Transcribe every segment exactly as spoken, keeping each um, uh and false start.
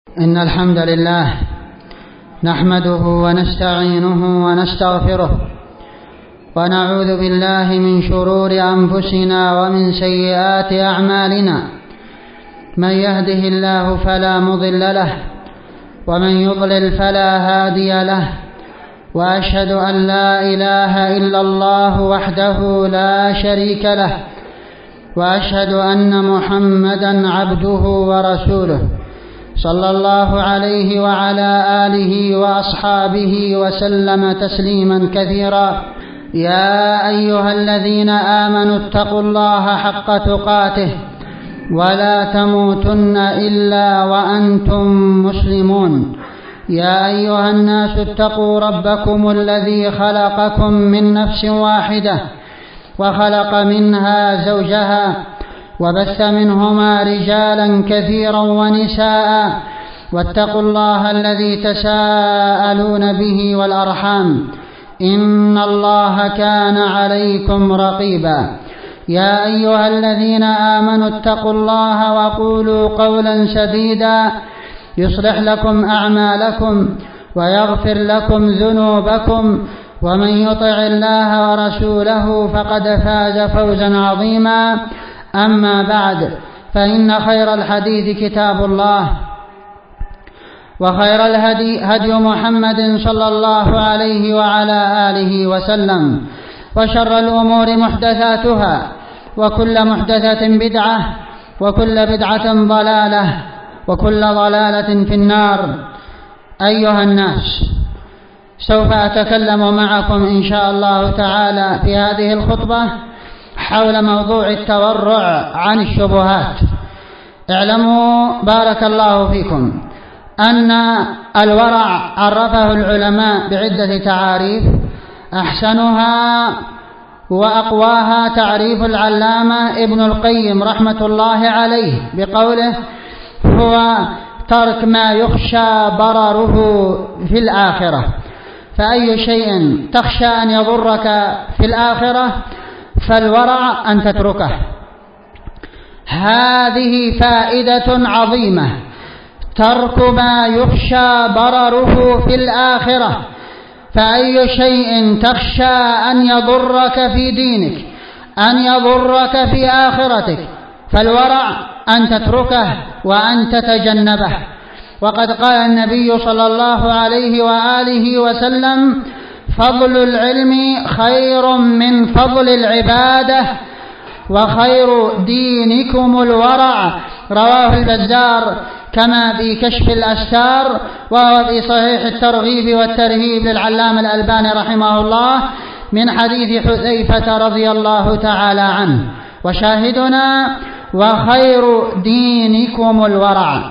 إن الحمد لله نحمده ونستعينه ونستغفره ونعوذ بالله من شرور أنفسنا ومن سيئات أعمالنا. من يهده الله فلا مضل له ومن يضلل فلا هادي له، وأشهد أن لا إله إلا الله وحده لا شريك له، وأشهد أن محمدا عبده ورسوله صلى الله عليه وعلى آله وأصحابه وسلم تسليما كثيرا. يا أيها الذين آمنوا اتقوا الله حق تقاته ولا تموتن إلا وأنتم مسلمون. يا أيها الناس اتقوا ربكم الذي خلقكم من نفس واحدة وخلق منها زوجها وبث منهما رجالا كثيرا ونساء، واتقوا الله الذي تساءلون به والأرحام إن الله كان عليكم رقيبا. يا أيها الذين آمنوا اتقوا الله وقولوا قولا سديدا يصلح لكم أعمالكم ويغفر لكم ذنوبكم، ومن يطع الله ورسوله فقد فاز فوزا عظيما. أما بعد، فإن خير الحديث كتاب الله، وخير الهدي هدي محمد صلى الله عليه وعلى آله وسلم، وشر الأمور محدثاتها، وكل محدثة بدعة، وكل بدعة ضلالة، وكل ضلالة في النار. أيها الناس، سوف أتكلم معكم إن شاء الله تعالى في هذه الخطبة حول موضوع التورع عن الشبهات. اعلموا بارك الله فيكم أن الورع عرفه العلماء بعدة تعاريف، أحسنها وأقواها تعريف العلامة ابن القيم رحمة الله عليه بقوله: هو ترك ما يخشى ضرره في الآخرة. فأي شيء تخشى أن يضرك في الآخرة فالورع أن تتركه. هذه فائدة عظيمة، ترك ما يخشى ضرره في الآخرة. فأي شيء تخشى أن يضرك في دينك، أن يضرك في آخرتك، فالورع أن تتركه وأن تتجنبه. وقد قال النبي صلى الله عليه وآله وسلم: فضل العلم خير من فضل العبادة، وخير دينكم الورع. رواه البزار كما في كشف الأستار، وهو في صحيح الترغيب والترهيب للعلامة الألباني رحمه الله من حديث حذيفة رضي الله تعالى عنه. وشاهدنا: وخير دينكم الورع.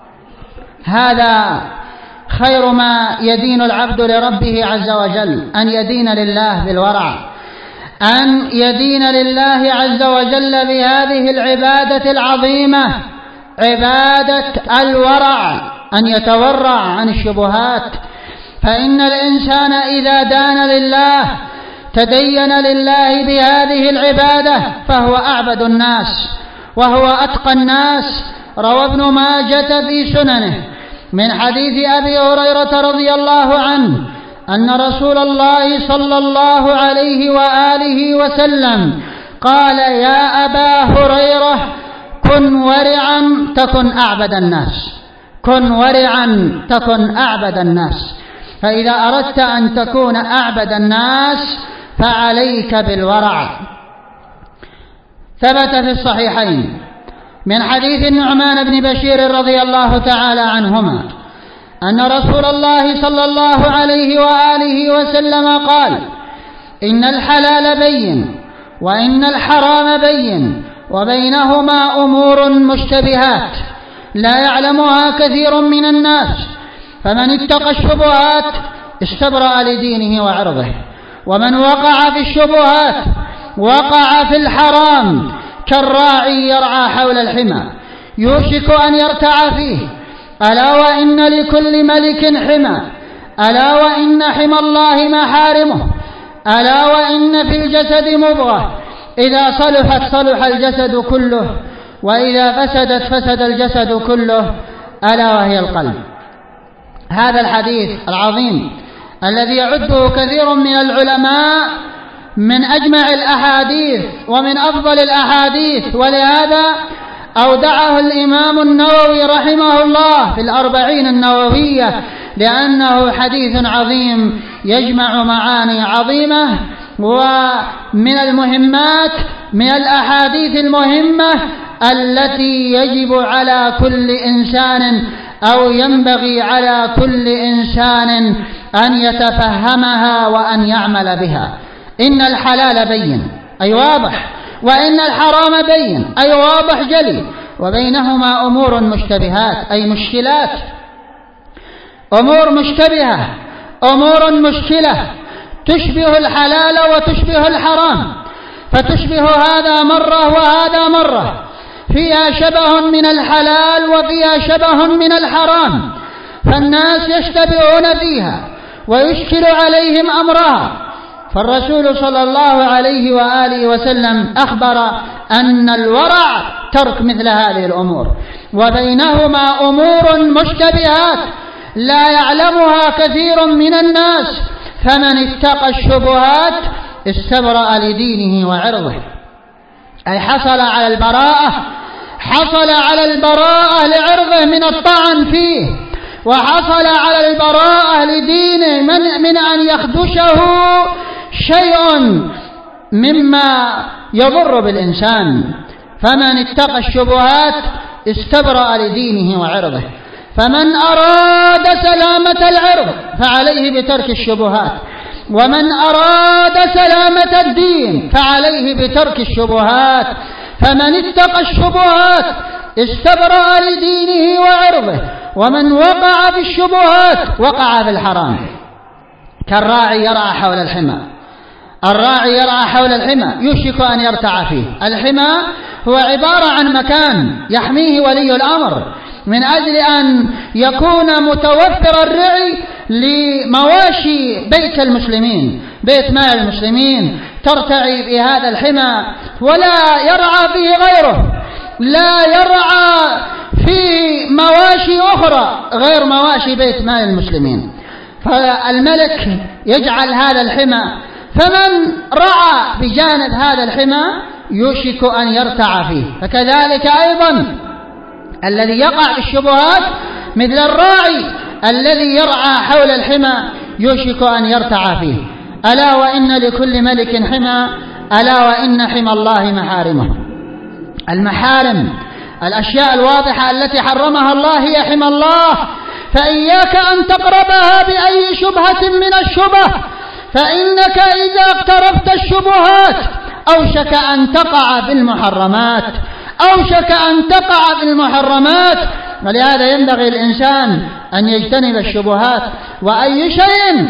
هذا خير ما يدين العبد لربه عز وجل، أن يدين لله بالورع، أن يدين لله عز وجل بهذه العبادة العظيمة، عبادة الورع، أن يتورع عن الشبهات. فإن الإنسان إذا دان لله، تدين لله بهذه العبادة، فهو أعبد الناس وهو أتقى الناس. روى ابن ماجة في سننه من حديث أبي هريرة رضي الله عنه أن رسول الله صلى الله عليه وآله وسلم قال: يا أبا هريرة، كن ورعا تكن أعبد الناس، كن ورعا تكن أعبد الناس. فإذا أردت أن تكون أعبد الناس فعليك بالورع. ثبت في الصحيحين من حديث النعمان بن بشير رضي الله تعالى عنهما أن رسول الله صلى الله عليه وآله وسلم قال: إن الحلال بين وإن الحرام بين وبينهما أمور مشتبهات لا يعلمها كثير من الناس، فمن اتقى الشبهات استبرأ لدينه وعرضه، ومن وقع في الشبهات وقع في الحرام كالراعي يرعى حول الحمى يوشك أن يرتع فيه. ألا وإن لكل ملك حمى، ألا وإن حمى الله محارمه، ألا وإن في الجسد مضغة إذا صلحت صلح الجسد كله، وإذا فسدت فسد الجسد كله، ألا وهي القلب. هذا الحديث العظيم الذي يعده كثير من العلماء من أجمع الأحاديث ومن أفضل الأحاديث، ولهذا أودعه الإمام النووي رحمه الله في الأربعين النووية، لأنه حديث عظيم يجمع معاني عظيمة، ومن المهمات من الأحاديث المهمة التي يجب على كل إنسان أو ينبغي على كل إنسان أن يتفهمها وأن يعمل بها. إن الحلال بين أي واضح، وإن الحرام بين أي واضح جلي، وبينهما أمور مشتبهات أي مشكلات، أمور مشتبهة، أمور مشكلة تشبه الحلال وتشبه الحرام، فتشبه هذا مرة وهذا مرة، فيها شبه من الحلال وفيها شبه من الحرام، فالناس يشتبهون فيها ويشكل عليهم أمرها. فالرسول صلى الله عليه وآله وسلم أخبر أن الورع ترك مثل هذه الأمور، وبينهما أمور مشتبهات لا يعلمها كثير من الناس، فمن اتقى الشبهات استبرأ لدينه وعرضه، أي حصل على البراءة، حصل على البراءة لعرضه من الطعن فيه، وحصل على البراءة لدينه من, من أن يخدشه شيء مما يضر بالإنسان. فمن اتقى الشبهات استبرأ لدينه وعرضه، فمن أراد سلامة العرض فعليه بترك الشبهات، ومن أراد سلامة الدين فعليه بترك الشبهات. فمن اتقى الشبهات استبرأ لدينه وعرضه، ومن وقع في الشبهات وقع في الحرام. كالراعي يرعى حول الحمى، الراعي يرعى حول الحمى يوشك أن يرتع فيه. الحمى هو عبارة عن مكان يحميه ولي الأمر من أجل أن يكون متوفر الرعي لمواشي بيت المسلمين، بيت مال المسلمين ترتعي في هذا الحمى، ولا يرعى فيه غيره، لا يرعى فيه مواشي أخرى غير مواشي بيت مال المسلمين. فالملك يجعل هذا الحمى، فمن رعى بجانب هذا الحمى يوشك أن يرتع فيه. فكذلك أيضا الذي يقع في الشبهات مثل الراعي الذي يرعى حول الحمى يوشك أن يرتع فيه. ألا وإن لكل ملك حمى، ألا وإن حمى الله محارمه. المحارم الأشياء الواضحة التي حرمها الله هي حمى الله، فإياك أن تقربها بأي شبهة من الشبه، فإنك إذا اقتربت الشبهات أوشك أن تقع في المحرمات، أوشك أن تقع في المحرمات. ولهذا ينبغي الإنسان أن يجتنب الشبهات، وأي شيء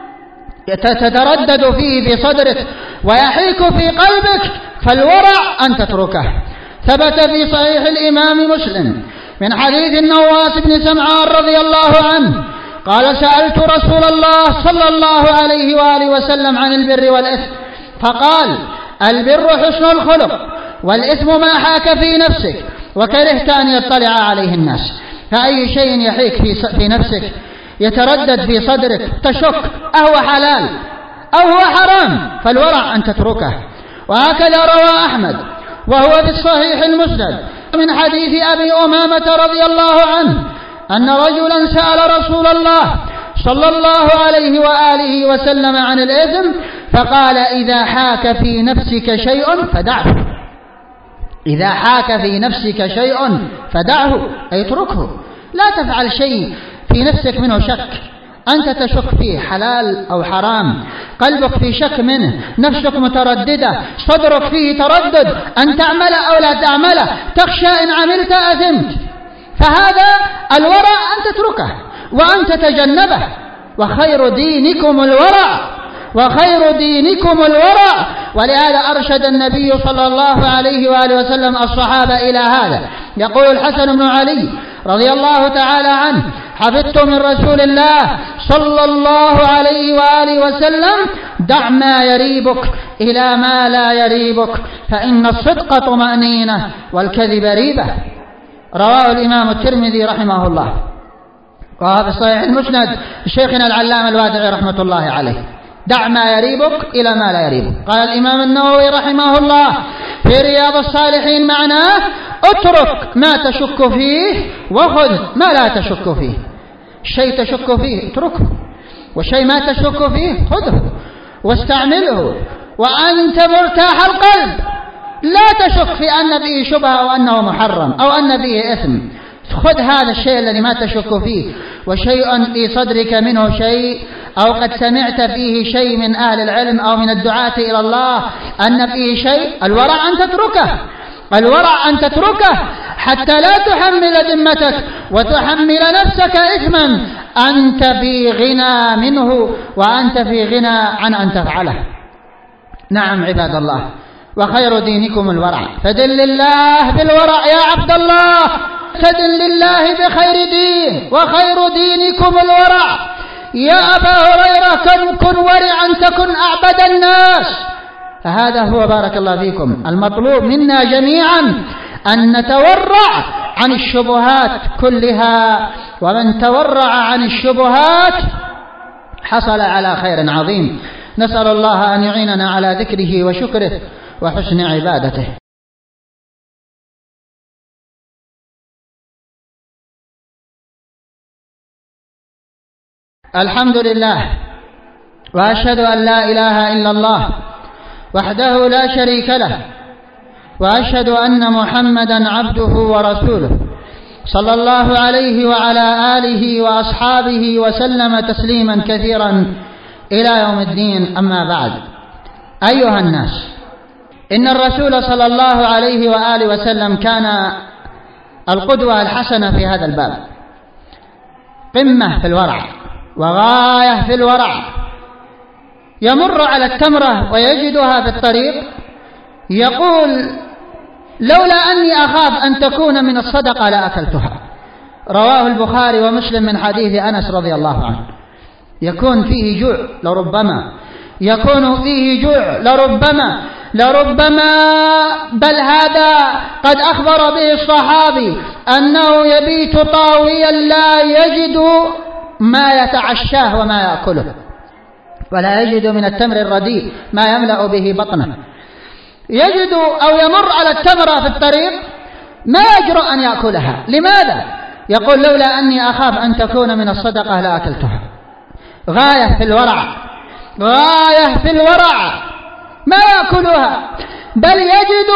تتردد فيه في صدرك ويحيك في قلبك فالورع أن تتركه. ثبت في صحيح الإمام مسلم من حديث النواس بن سمعان رضي الله عنه قال: سألت رسول الله صلى الله عليه وآله وسلم عن البر والإثم، فقال: البر حسن الخلق، والإثم ما حاك في نفسك وكرهت أن يطلع عليه الناس. فأي شيء يحيك في نفسك يتردد في صدرك تشك أهو حلال أو هو حرام فالورع أن تتركه. وهكذا روى أحمد وهو في الصحيح المسند من حديث أبي أمامة رضي الله عنه أن رجلا سأل رسول الله صلى الله عليه وآله وسلم عن الإثم، فقال: إذا حاك في نفسك شيء فدعه. إذا حاك في نفسك شيء فدعه أي اتركه، لا تفعل شيء في نفسك منه شك، أنت تشك فيه حلال أو حرام، قلبك في شك منه، نفسك مترددة، صدرك فيه تردد أن تعمل أو لا تعمل، تخشى إن عملت أثمت، فهذا الورع أن تتركه وأن تتجنبه. وخير دينكم الورع، وخير دينكم الورع. ولهذا أرشد النبي صلى الله عليه وآله وسلم الصحابة إلى هذا. يقول الحسن بن علي رضي الله تعالى عنه: حفظت من رسول الله صلى الله عليه وآله وسلم: دع ما يريبك إلى ما لا يريبك، فإن الصدق طمأنينة والكذب ريبة. رواه الإمام الترمذي رحمه الله، وهذا صحيح المسند شيخنا العلامة الوادعي رحمة الله عليه. دع ما يريبك إلى ما لا يريبك. قال الإمام النووي رحمه الله في رياض الصالحين معناه: اترك ما تشك فيه وخذ ما لا تشك فيه. شيء تشك فيه اتركه، وشيء ما تشك فيه خذه واستعمله، وأنت مرتاح القلب لا تشك في أن به شبهة أو أنه محرم أو أن به إثم. خذ هذا الشيء الذي ما تشك فيه، وشيء في صدرك منه شيء أو قد سمعت فيه شيء من أهل العلم أو من الدعاة إلى الله أن فيه شيء، الورع أن تتركه، الورع أن تتركه حتى لا تحمل ذمتك وتحمل نفسك إثما أنت في غنى منه وأنت في غنى عن أن تفعله. نعم عباد الله، وخير دينكم الورع، فدل الله بالورع يا عبد الله، فدل الله بخير دين، وخير دينكم الورع. يا أبا هريرة كن, كن ورعا تكن أعبد الناس. فهذا هو بارك الله فيكم المطلوب منا جميعا، أن نتورع عن الشبهات كلها، ومن تورع عن الشبهات حصل على خير عظيم. نسأل الله أن يعيننا على ذكره وشكره وحسن عبادته. الحمد لله، وأشهد أن لا إله إلا الله وحده لا شريك له، وأشهد أن محمدا عبده ورسوله صلى الله عليه وعلى آله وأصحابه وسلم تسليما كثيرا إلى يوم الدين. أما بعد، أيها الناس، إن الرسول صلى الله عليه وآله وسلم كان القدوة الحسنة في هذا الباب، قمة في الورع وغاية في الورع. يمر على التمرة ويجدها في الطريق يقول: لولا أني أخاف أن تكون من الصدقة لأكلتها. رواه البخاري ومسلم من حديث أنس رضي الله عنه. يكون فيه جوع لربما، يكون فيه جوع لربما لربما بل هذا قد أخبر به الصحابي أنه يبيت طاويا لا يجد ما يتعشاه وما يأكله، ولا يجد من التمر الرديء ما يملأ به بطنه. يجد أو يمر على التمرة في الطريق ما يجرؤ أن يأكلها. لماذا؟ يقول: لولا أني أخاف أن تكون من الصدقة لأكلتها. غاية في الورع، غاية في الورع، ما يأكلها. بل يجد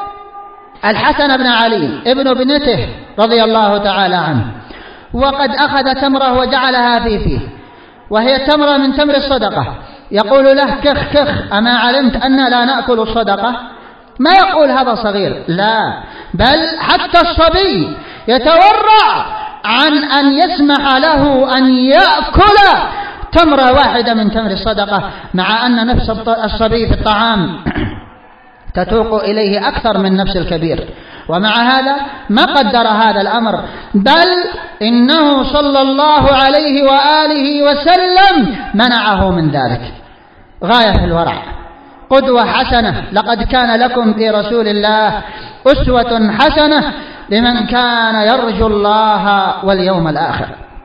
الحسن بن علي ابن ابنته رضي الله تعالى عنه وقد أخذ تمرة وجعلها في فيه، وهي تمرة من تمر الصدقة. يقول له: كخ كخ، أما علمت أن لا نأكل الصدقة؟ ما يقول هذا صغير، لا، بل حتى الصبي يتورع عن أن يسمح له أن يأكل تمرة واحدة من تمر الصدقة، مع أن نفس الصبي في الطعام تتوق إليه أكثر من نفس الكبير، ومع هذا ما قدر هذا الأمر، بل إنه صلى الله عليه وآله وسلم منعه من ذلك. غاية في الورع، قدوة حسنة. لقد كان لكم في رسول الله أسوة حسنة لمن كان يرجو الله واليوم الآخر.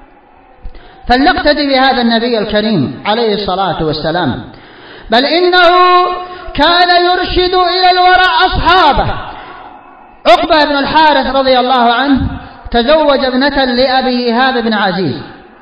فلنقتدي بهذا النبي الكريم عليه الصلاة والسلام، بل إنه كان يرشد إلى الورع أصحابه. عقبة بن الحارث رضي الله عنه تزوج ابنة لأبي إيهاب بن عزيز،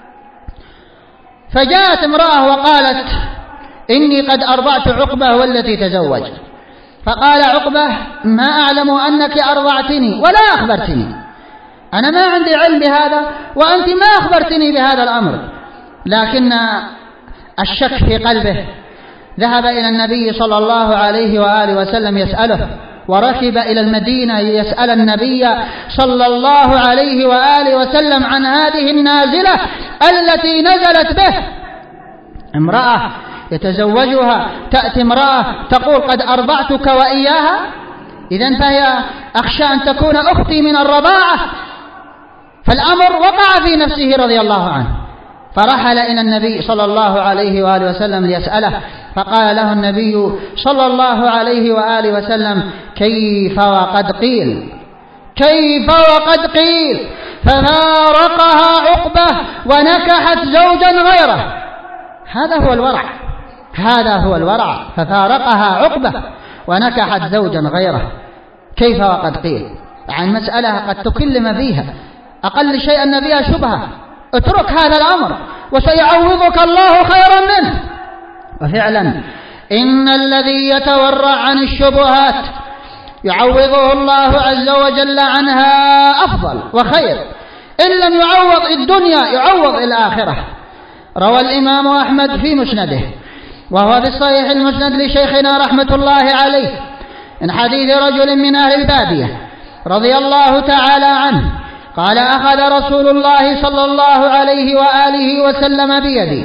فجاءت امرأة وقالت: إني قد أرضعت عقبة والتي تزوج. فقال عقبة: ما أعلم أنك أرضعتني ولا أخبرتني، أنا ما عندي علم بهذا وأنت ما أخبرتني بهذا الأمر. لكن الشك في قلبه ذهب إلى النبي صلى الله عليه وآله وسلم يسأله، وركب إلى المدينة يسأل النبي صلى الله عليه وآله وسلم عن هذه النازلة التي نزلت به. امرأة يتزوجها، تأتي امرأة تقول: قد أرضعتك وإياها، إذن فهي أخشى أن تكون أختي من الرضاعة. فالأمر وقع في نفسه رضي الله عنه، فرحل إلى النبي صلى الله عليه وآله وسلم ليسأله، فقال له النبي صلى الله عليه وآله وسلم: كيف وقد قيل؟ كيف وقد قيل ففارقها عقبة ونكحت زوجا غيره. هذا هو الورع، هذا هو الورع، ففارقها عقبة ونكحت زوجا غيره. كيف وقد قيل، عن مسألة قد تكلم فيها، أقل شيء أن فيها شبهة، اترك هذا الأمر وسيعوضك الله خيرا منه. وفعلا إن الذي يتورع عن الشبهات يعوضه الله عز وجل عنها أفضل وخير، إن لم يعوض الدنيا يعوض الآخرة. روى الإمام أحمد في مسنده، وهو في الصحيح المسند لشيخنا رحمة الله عليه، من حديث رجل من أهل البادية رضي الله تعالى عنه قال: أخذ رسول الله صلى الله عليه وآله وسلم بيدي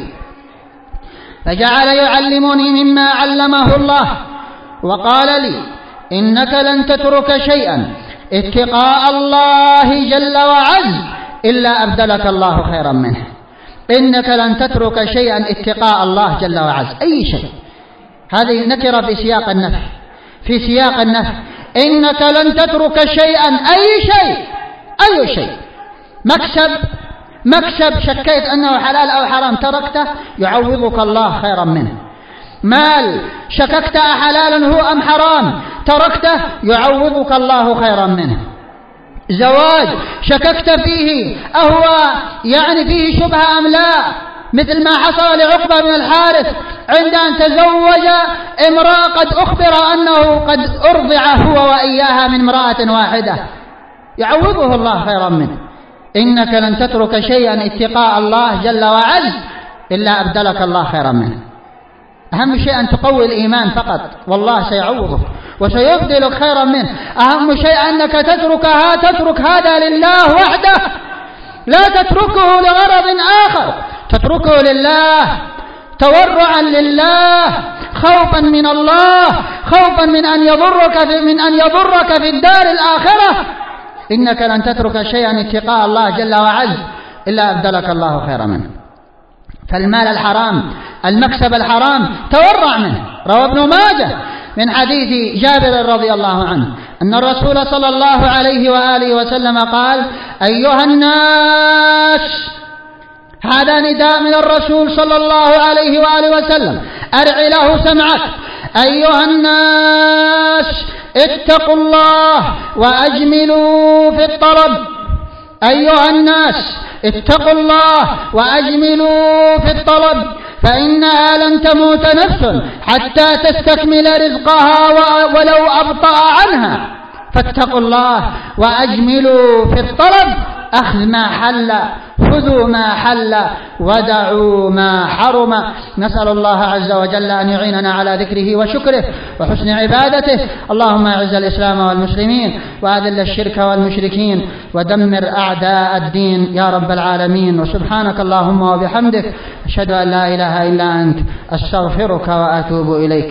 فجعل يعلمني مما علمه الله، وقال لي: إنك لن تترك شيئا اتقاء الله جل وعز إلا أبدلك الله خيرا منه. إنك لن تترك شيئا اتقاء الله جل وعز، أي شيء، هذه نكرة في سياق النفي، في سياق النفي، إنك لن تترك شيئا، أي شيء، أي شيء، مكسب مكسب شكيت أنه حلال أو حرام تركته يعوضك الله خيرا منه. مال شككت أحلال هو أم حرام تركته يعوضك الله خيرا منه. زواج شككت فيه أهو يعني فيه شبهة أم لا، مثل ما حصل لعقبة بن الحارث عند أن تزوج امرأة قد أخبر أنه قد أرضع هو وإياها من امرأة واحدة، يعوضه الله خيرا منه. إنك لن تترك شيئا اتقاء الله جل وعز إلا أبدلك الله خيرا منه. أهم شيء أن تقوي الإيمان فقط، والله سيعوضك وسيبدلك خيرا منه. أهم شيء أنك تتركها، تترك هذا لله وحده، لا تتركه لغرض آخر، تتركه لله تورعا لله، خوفا من الله، خوفا من أن يضرك في من أن يضرك في الدار الآخرة. إنك لن تترك شيئا اتقاء الله جل وعز إلا أبدلك الله خيرا منه. فالمال الحرام، المكسب الحرام تورع منه. روى ابن ماجه من حديث جابر رضي الله عنه أن الرسول صلى الله عليه وآله وسلم قال: أيها الناس، هذا نداء من الرسول صلى الله عليه وآله وسلم، أرع له سمعك. أيها الناس اتقوا الله وأجملوا في الطلب. أيها الناس اتقوا الله وأجملوا في الطلب، فإنها لن تموت نفس حتى تستكمل رزقها ولو أبطأ عنها، فاتقوا الله وأجملوا في الطلب. أخذ ما حل، خذوا ما حل ودعوا ما حرم. نسأل الله عز وجل أن يعيننا على ذكره وشكره وحسن عبادته. اللهم أعز الإسلام والمسلمين وأذل الشرك والمشركين ودمر أعداء الدين يا رب العالمين. وسبحانك اللهم وبحمدك، أشهد أن لا إله إلا أنت، أستغفرك وأتوب إليك.